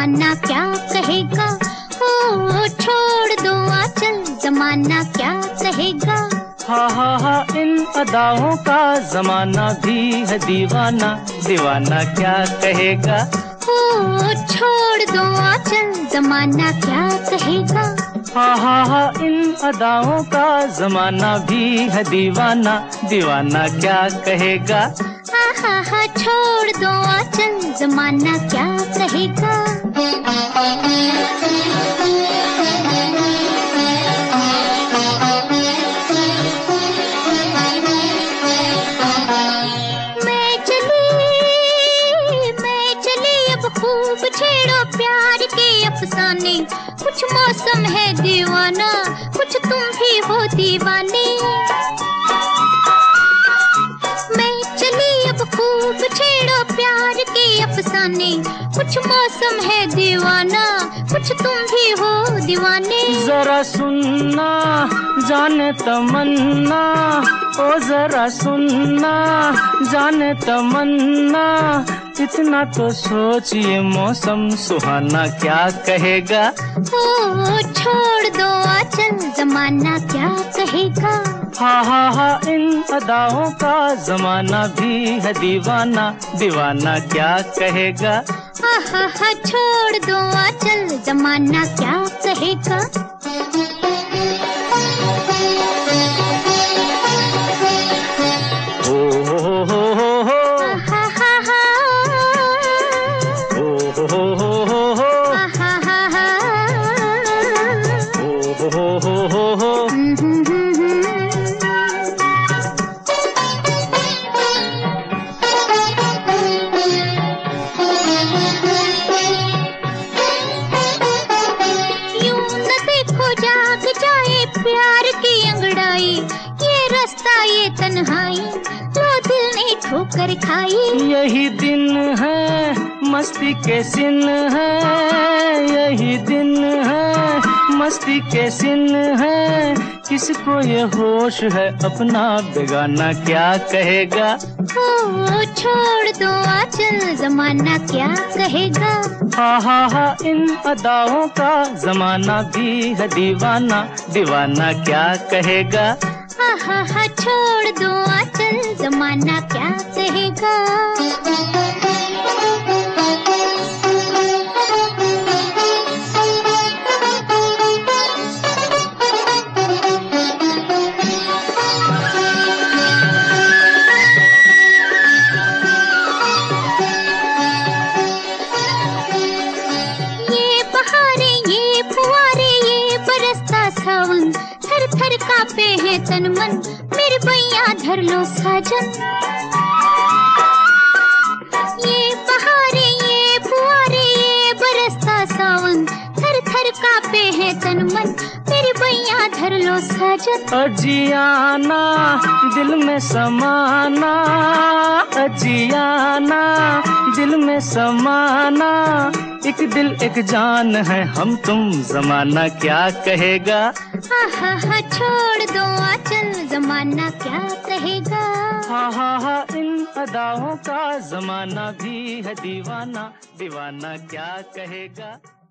जमाना क्या कहेगा। ओ छोड़ दो आंचल, जमाना क्या कहेगा। हा इन अदाओं का जमाना भी है दीवाना, दीवाना क्या कहेगा। ओ छोड़ दो आंचल, जमाना क्या कहेगा। हा इन अदाओं का जमाना भी है दीवाना, दीवाना क्या कहेगा। हा छोड़ दो आंचल, जमाना क्या कहेगा। मैं चली अब खूब छेड़ो प्यार के अफसाने, कुछ मौसम है दीवाना, कुछ तुम भी हो दीवाने। मैं चली अब खूब छेड़ो प्यार के अफसाने, कुछ मौसम है दीवाना, कुछ तुम भी हो दीवाने। जरा सुनना जाने तमन्ना, ओ जरा सुनना जाने तमन्ना, इतना तो सोचिए मौसम सुहाना क्या कहेगा। ओ छोड़ दो आंचल, जमाना क्या कहेगा। हा इन अदाओं का जमाना भी है दीवाना, दीवाना क्या कहेगा। हा छोड़ दो आंचल, जमाना क्या कहेगा। प्यार की अंगड़ाई, ये रास्ता ये तन्हाई, लो दिल ने ठोकर खाई। यही दिन है मस्ती के सिन है, यही दिन है मस्ती के सिन है, किसको ये होश है अपना बेगाना क्या कहेगा। ओ छोड़ दो आंचल, जमाना क्या कहेगा। हा इन अदाओं का जमाना भी है दीवाना, दीवाना क्या कहेगा। हा छोड़ दो आंचल, जमाना क्या कहेगा। सावन थर थर कांपे हैं तन मन, मेरे बैया धर लो साजन। ये बहारे ये फुआरे ये बरसता सावन, थर थर कांपे हैं तन मन, मेरे बैया धर लो साजन। अजियाना दिल में समाना, अजियाना दिल में समाना, एक दिल एक जान है हम तुम, जमाना क्या कहेगा। हा छोड़ दो आंचल, जमाना क्या कहेगा। हा इन अदाओं का जमाना भी है दीवाना, दीवाना क्या कहेगा।